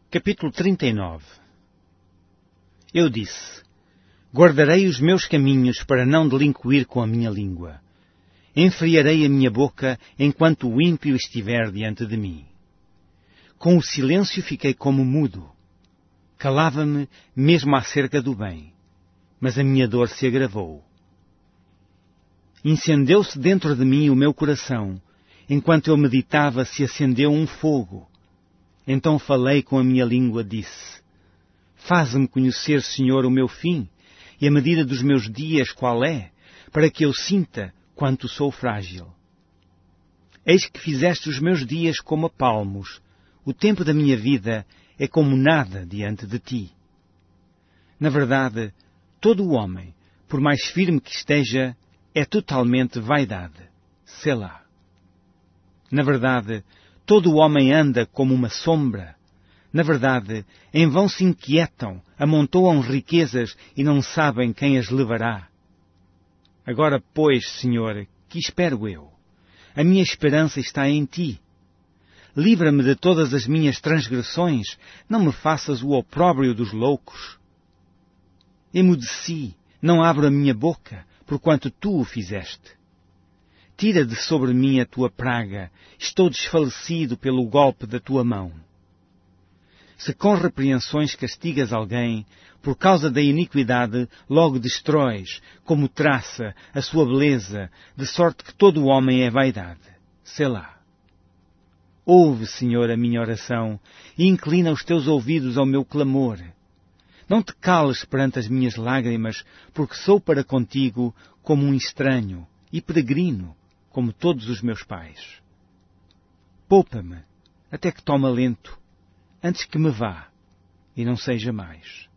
Capítulo 39. Eu disse: guardarei os meus caminhos para não delinquir com a minha língua. Enfriarei a minha boca enquanto o ímpio estiver diante de mim. Com o silêncio fiquei como mudo. Calava-me mesmo acerca do bem, mas a minha dor se agravou. Incendeu-se dentro de mim o meu coração. Enquanto eu meditava, se acendeu um fogo. Então falei com a minha língua, disse: faze-me conhecer, Senhor, o meu fim, e a medida dos meus dias qual é, para que eu sinta quanto sou frágil. Eis que fizeste os meus dias como a palmos, o tempo da minha vida é como nada diante de ti. Na verdade, todo o homem, por mais firme que esteja, é totalmente vaidade. Selá. Na verdade, todo o homem anda como uma sombra. Na verdade, em vão se inquietam, amontoam riquezas e não sabem quem as levará. Agora, pois, Senhor, que espero eu? A minha esperança está em Ti. Livra-me de todas as minhas transgressões, não me faças o opróbrio dos loucos. Emudeci, não abro a minha boca, porquanto Tu o fizeste. Tira de sobre mim a Tua praga, estou desfalecido pelo golpe da Tua mão. Se com repreensões castigas alguém, por causa da iniquidade, logo destróis, como traça, a sua beleza, de sorte que todo o homem é vaidade. Selá. Ouve, Senhor, a minha oração, e inclina os teus ouvidos ao meu clamor. Não te cales perante as minhas lágrimas, porque sou para contigo como um estranho e peregrino, como todos os meus pais. Poupa-me, até que tome alento, antes que me vá, e não seja mais.